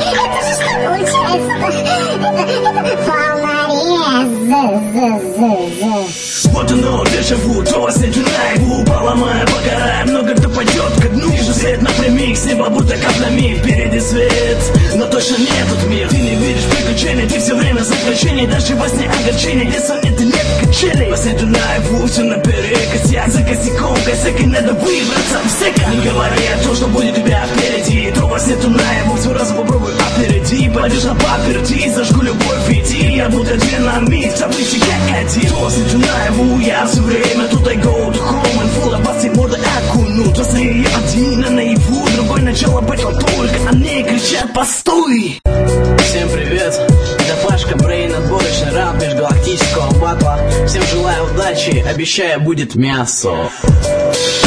Это же что получается? Это волнорез. Вот оно, дежаву, то вас не наяву. Поломаем, погораем, много кто пойдет ко дну. Вижу свет напрямик, с неба будто каплями. Впереди свет, но точно не тут мир. Ты не видишь приключений, ты все время заключений. Даже во сне огорчений, где нет и нет качелей. Вас нету наяву, все наперед. Косяк за косяком, косяк и надо выбраться всяко. Не говори о том, что будет у тебя впереди. То вас нету наяву, все раз попробуй опереди. Пойдешь на паперти, зажгу любовь, иди. Я буду динамит, таблицы как один. То вас нету наяву, я все время тут I go to home and full of вас и морда окуну. То сны один, а наяву другой начало батл. Только они кричат постой. Всем привет, это Пашка Брейн, отборочный раунд межгалактического батла. Всем желаю удачи, обещаю будет мясо.